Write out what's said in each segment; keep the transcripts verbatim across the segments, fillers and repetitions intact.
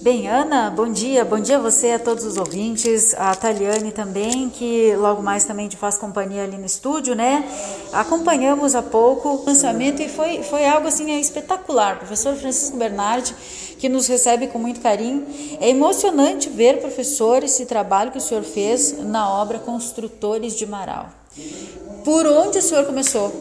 Bem, Ana, bom dia, bom dia a você, a todos os ouvintes, a Taliane também, que logo mais também te faz companhia ali no estúdio, né? Acompanhamos há pouco o lançamento e foi, foi algo assim espetacular. Professor Francisco Bernardi, que nos recebe com muito carinho. É emocionante ver, professor, esse trabalho que o senhor fez na obra Construtores de Marau. Por onde o senhor começou?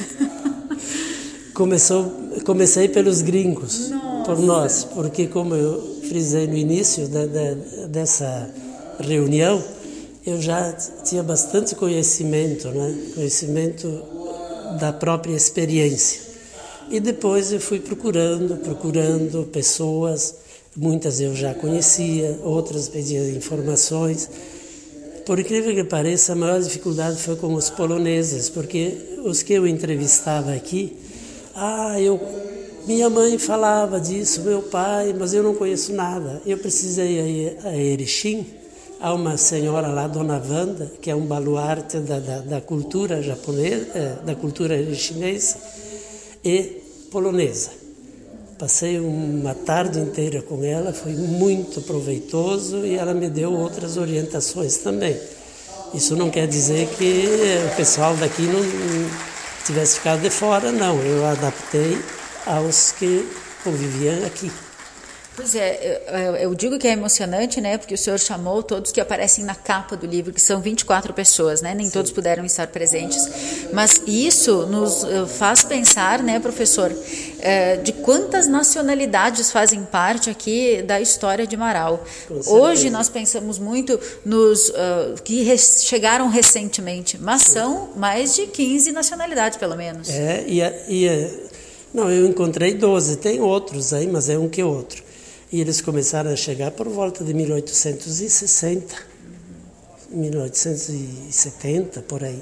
Começou, comecei pelos gringos, Nossa. por nós, porque como eu frisei no início de, de, dessa reunião, eu já tinha bastante conhecimento, né? Conhecimento da própria experiência. E depois eu fui procurando, procurando pessoas, muitas eu já conhecia, outras pediam informações. Por incrível que pareça, a maior dificuldade foi com os poloneses, porque os que eu entrevistava aqui, ah, eu, minha mãe falava disso, meu pai, mas eu não conheço nada. Eu precisei ir a Erechim, há uma senhora lá, Dona Wanda, que é um baluarte da, da, da cultura japonesa, da cultura chinesa e polonesa. Passei uma tarde inteira com ela, foi muito proveitoso e ela me deu outras orientações também. Isso não quer dizer que o pessoal daqui não tivesse ficado de fora, não. Eu adaptei aos que conviviam aqui. Pois é, eu, eu digo que é emocionante, né, porque o senhor chamou todos que aparecem na capa do livro, que são vinte e quatro pessoas, né, nem Sim. todos puderam estar presentes, mas isso nos faz pensar, né, professor, de quantas nacionalidades fazem parte aqui da história de Marau. Hoje nós pensamos muito nos uh, que res, chegaram recentemente, mas Sim. são mais de quinze nacionalidades, pelo menos. É, e, e não, eu encontrei doze, tem outros aí, mas é um que outro. E eles começaram a chegar por volta de mil oitocentos e sessenta, mil oitocentos e setenta, por aí.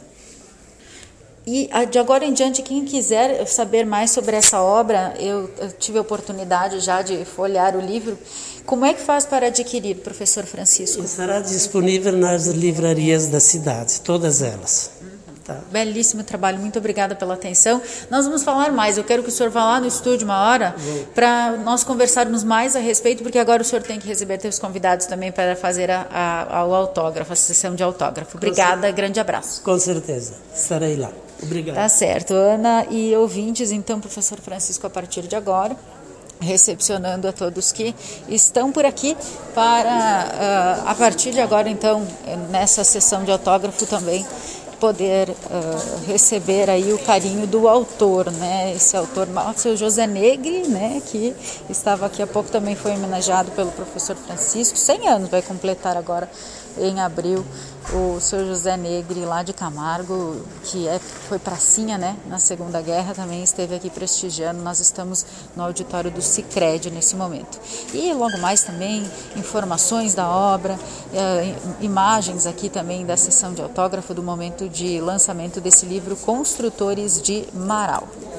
E de agora em diante, quem quiser saber mais sobre essa obra, eu, eu tive a oportunidade já de folhear o livro. Como é que faz para adquirir, professor Francisco? Estará disponível nas livrarias da cidade, todas elas. Tá. Belíssimo trabalho, muito obrigada pela atenção. Nós vamos falar mais, eu quero que o senhor vá lá no estúdio uma hora para nós conversarmos mais a respeito, porque agora o senhor tem que receber seus convidados também para fazer a, a, o autógrafo, a sessão de autógrafo. Obrigada, grande abraço. Com certeza, estarei lá. Obrigado. Tá certo, Ana e ouvintes, então, professor Francisco, a partir de agora, recepcionando a todos que estão por aqui para, uh, a partir de agora, então, nessa sessão de autógrafo também, poder uh, receber aí o carinho do autor, né? Esse autor, o seu José Negri, né? Que estava aqui há pouco, também foi homenageado pelo professor Francisco, cem anos vai completar agora em abril, o seu José Negri lá de Camargo, que é, foi pracinha, né? Na Segunda Guerra, também esteve aqui prestigiando. Nós estamos no auditório do Sicredi nesse momento. E logo mais também informações da obra, eh, imagens aqui também da sessão de autógrafo do momento de lançamento desse livro Construtores de Marau.